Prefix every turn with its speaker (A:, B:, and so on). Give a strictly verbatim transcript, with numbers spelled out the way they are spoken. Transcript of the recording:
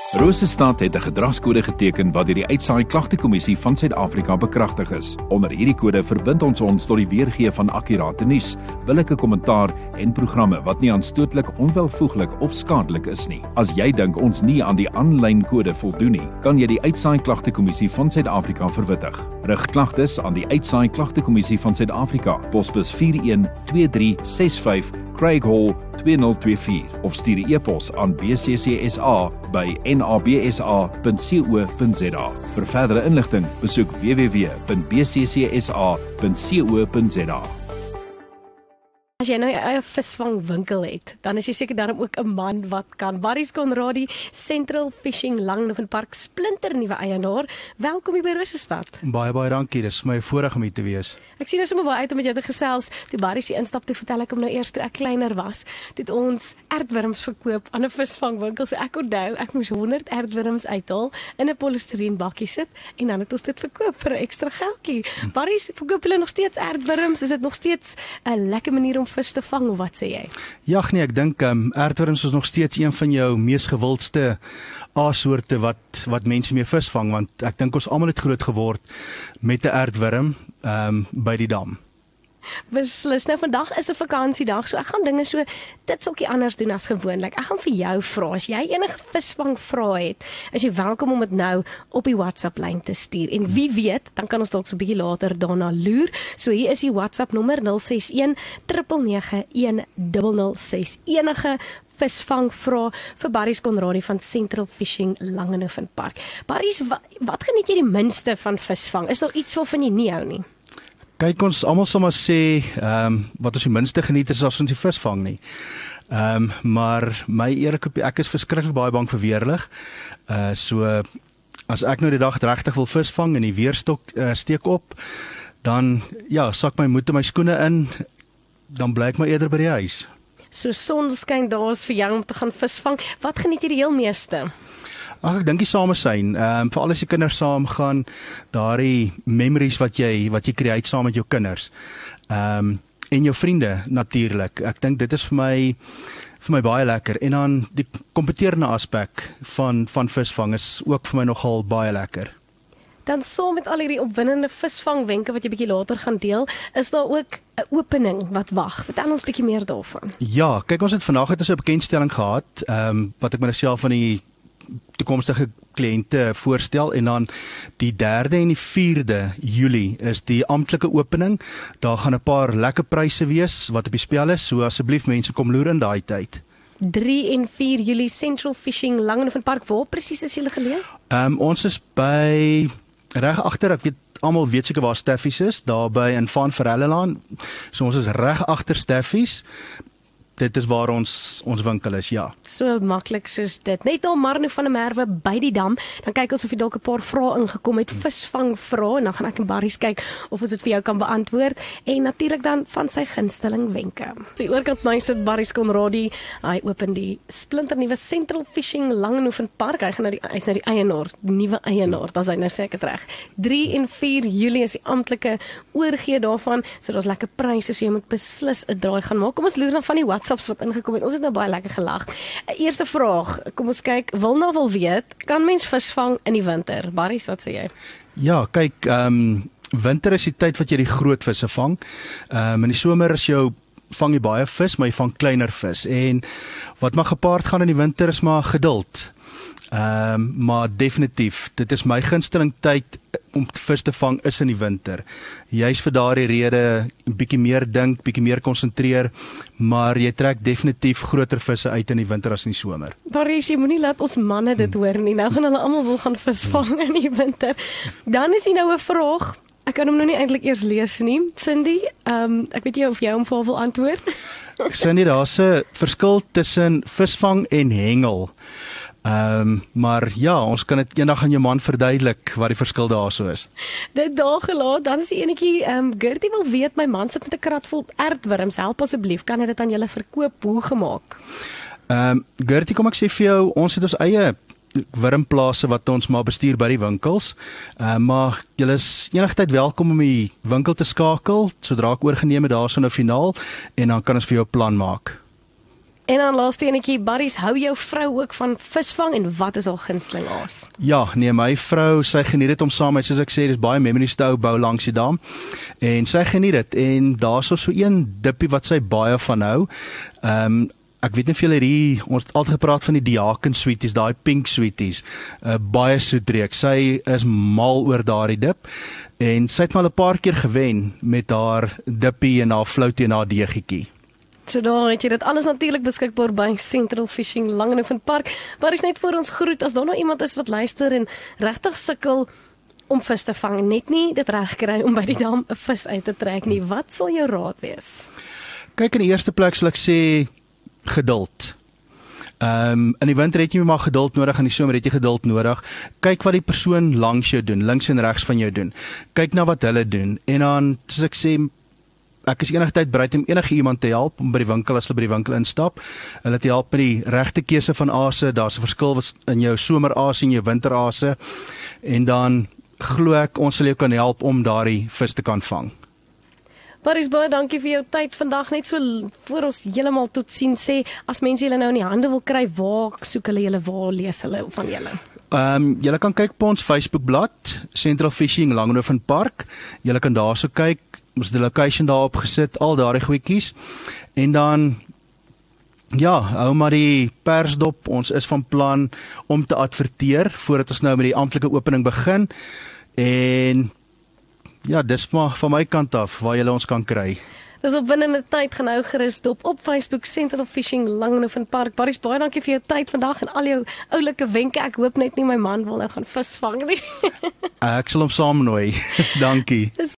A: Rosestad het 'n gedragskode geteken wat deur die Uitsaai Klagtekommissie van Suid-Afrika bekragtig is. Onder hierdie kode verbind ons ons tot die weergee van akkurate nuus, billike kommentaar en programme wat nie aanstootlik, onwelvoeglik of skadelik is nie. As jy dink ons nie aan die aanlyn kode voldoen nie, kan jy die Uitsaai Klagtekommissie van Suid-Afrika verwittig. Rig klagtes aan die Uitsaai Klagtekommissie van Suid-Afrika, posbus vier een twee drie ses vyf, Craig Hall twee nul twee vier of stuur 'n e-pos aan b c c s a by n a b s a punt co punt z a. Vir verdere inligting, besoek w w w punt b c c s a punt co punt z a.
B: As jy nou 'n eie visvangwinkel het, dan is jy seker daarom ook 'n man wat kan. Barries Conradie, Central Fishing Langehoven Park, splinter nuwe eienaar. Welkom hier by Rosestad.
C: Baie baie dankie, dis my voorreg om hier te wees.
B: Ek sien nou sommer baie uit om met jou te gesels. Toe Barries hier instap, toe vertel ek hom nou eers toe ek kleiner was, toe het ons aardwurms verkoop aan 'n visvangwinkel. So ek onthou, ek moes honderd aardwurms uithaal in 'n polistireen bakkie sit en dan het ons dit verkoop vir 'n ekstra geldjie. Hm. Barries, verkoop hulle nog steeds aardwurms? Is dit nog steeds 'n lekker manier om vis te vang, of wat sê jy?
C: Ja, nee, ek dink um, aardwurms is nog steeds een van jou mees gewildste aassoorte wat wat mense mee visvang, want ek dink ons almal het groot geword met 'n aardwurm um, by die dam.
B: Beslis, nou vandag is 'n vakansiedag, so ek gaan dinge so titseltjie anders doen as gewoonlik. Ek gaan vir jou vra, as jy enige visvang vrae het, is jy welkom om dit nou op die WhatsApp lyn te stuur. En wie weet, dan kan ons dalk so 'n bietjie later daarna loer. So hier is die WhatsApp nommer nul ses een nege nege een nul nul ses. Enige visvang vra vir Barries Conradie van Central Fishing Langehoven Park. Barries, wat, wat geniet jy die minste van visvang? Is daar iets waarvan jy nie hou nie?
C: Kyk, ons almal sal maar sê, ehm um, wat ons die minste geniet is as ons die vis vang nie. Ehm um, maar my eerlik op, ek is verskriklik baie bang vir weerlig. Uh so as ek nou die dag regtig wil vis vang en die weerstok uh, steek op, dan ja, sak my moed en my skoene in, dan bly ek maar eerder by die huis.
B: So sonskyn daar is vir jou om te gaan visvang. Wat geniet jy die heel meeste?
C: Ag, ek dink die samesyn, ehm um, veral as die kinders saam gaan, daardie memories wat jy wat jy create saam met jou kinders. Ehm um, en jou vriende natuurlik. Ek dink dit is vir my vir my baie lekker. En dan die kompeterende aspek van van visvang is ook vir my nogal baie lekker.
B: Dan saam met al hierdie opwindende visvangwenke wat jy bietjie later gaan deel, is daar ook 'n opening wat wag. Vertel ons bietjie meer daarvan.
C: Ja, kyk, ons het vandag het ons 'n bekendstelling gehad, ehm um, wat ek myself van die toekomstige kliënte voorstel, en dan die derde en die vierde Julie is die amptelike opening. Daar gaan 'n paar lekker pryse wees wat op die spel is, so asseblief mense kom loer in daai tyd.
B: drie en vier Julie, Central Fishing Langehoven Park. Waar presies is julle geleë?
C: Ehm um, ons is by reg agter, ek weet almal weet seker waar Staffies is, daar by in Van Verhellelaan. So ons is reg agter Staffies. Dit is waar ons ons winkel is, ja.
B: So maklik soos dit. Net al Marno van der Merwe by die dam, dan kyk ons of jy dalk 'n paar vrae ingekom het, visvang vrae, en dan gaan ek en Barries kyk of ons dit vir jou kan beantwoord, en natuurlik dan van sy gunsteling wenke. So oorkant my sit Barries Conradie, hy open die splinternuwe Central Fishing Langehoven Park. Hy gaan nou die hy's nou die eienaar, die nuwe eienaar, dan is hy nou seker reg. drie en vier Julie is die amptelike oorgee daarvan, so daar's lekker pryse, so jy moet beslis 'n draai gaan maak. Kom ons loer dan van die WhatsApp wat ingekom het. Ons het nou baie lekker gelag. Eerste vraag, kom ons kyk, Wilna wil weet, kan mens visvang in die winter? Barries, wat sê jy?
C: Ja, kyk, ehm um, winter is die tyd wat jy die groot visse vang. Ehm um, in die somer is jou vang jy baie vis, maar jy vang kleiner vis. En wat maar gepaard gaan in die winter is maar geduld. Ehm um, maar definitief, dit is my gunsteling tyd om vis te vang is in die winter. Juist vir daardie rede 'n bietjie meer dink, bietjie meer konsentreer, maar jy trek definitief groter visse uit in die winter as in die somer.
B: Barries, jy moenie laat ons manne dit hoor nie. Nou gaan hulle almal wil gaan visvang in die winter. Dan is hier nou 'n vraag. Ek kan hom nou nie eintlik eers lees nie. Cindy, ehm um, ek weet nie of jy hom vir wil antwoord.
C: Cindy, daar's 'n verskil tussen visvang en hengel. Ehm um, maar ja, ons kan dit eendag aan jou man verduidelik wat die verskil daarso is.
B: Dit daar gelaat, dan is die enetjie, ehm um, Gertie wil weet, my man sit met 'n krat vol aardwurms, help asseblief, kan hy dit aan julle verkoop, hoe gemaak?
C: Ehm um, Gertie, kom ek sê vir jou, ons het ons eie wurmplase wat ons maar bestuur by die winkels. Uh, maar julle is enigtyd welkom om die winkel te skakel, sodra ek oorgeneem het daarso nou finaal, en dan kan ons vir jou 'n plan maak.
B: En dan laaste enetjie, Barries, hou jou vrou ook van visvang en wat is haar gunsteling aas?
C: Ja, nee, my vrou, sy geniet dit om saam met, soos ek sê, dis baie memories te hou bou langs die dam. En sy geniet dit en daar's so een dippie wat sy baie van hou. Ehm um, Ek weet nie of julle hier, ons het altyd gepraat van die Diaken sweeties, daai pink sweeties, uh, baie soetreek. Sy is mal oor daardie dip en sy het maar 'n paar keer gewen met haar dippie en haar floutie en haar deegietjie.
B: So daar het jy dit alles natuurlik beskikbaar by Central Fishing Langehoven Park. Maar is net vir ons groet, as daar nou iemand is wat luister en regtig sukkel om vis te vang, net nie dit reg kry om by die dam 'n vis uit te trek nie, wat sal jou raad wees?
C: Kyk, in die eerste plek sal ek sê geduld. Ehm um, in die winter het jy maar geduld nodig, in die somer het jy geduld nodig. Kyk wat die persoon langs jou doen, links en regs van jou doen. Kyk na wat hulle doen en dan, soos ek sê, ek is enige tyd bereid om enige iemand te help om by die winkel as hulle by die winkel instap. Hulle te help met die regte keuse van aase. Daar's 'n verskil in jou someraase en jou winteraase. En dan glo ek ons sal jou kan help om daardie vis te kan vang.
B: Barries, baie dankie vir jou tyd vandag, net so voor ons heeltemal tot sien sê, as mense julle nou in die hande wil kry, waar soek hulle julle, waar lees hulle van julle?
C: Ehm um, julle kan kyk op ons Facebookblad, Central Fishing Langehoven Park. Julle kan daarso kyk, ons het die location daarop gesit, al daardie goedjies. En dan ja, hou maar die pers dop. Ons is van plan om te adverteer voordat ons nou met die amptelike opening begin. En ja, dis maar van my kant af waar julle ons kan kry.
B: Dis opwindende tyd, gaan hou gerus dop op Facebook Central Fishing Langehoven Park. Barries, baie dankie vir jou tyd vandag en al jou oulike wenke. Ek hoop net nie my man wil nou gaan vis vang nie.
C: Ek sal hom saamnooi. Dankie.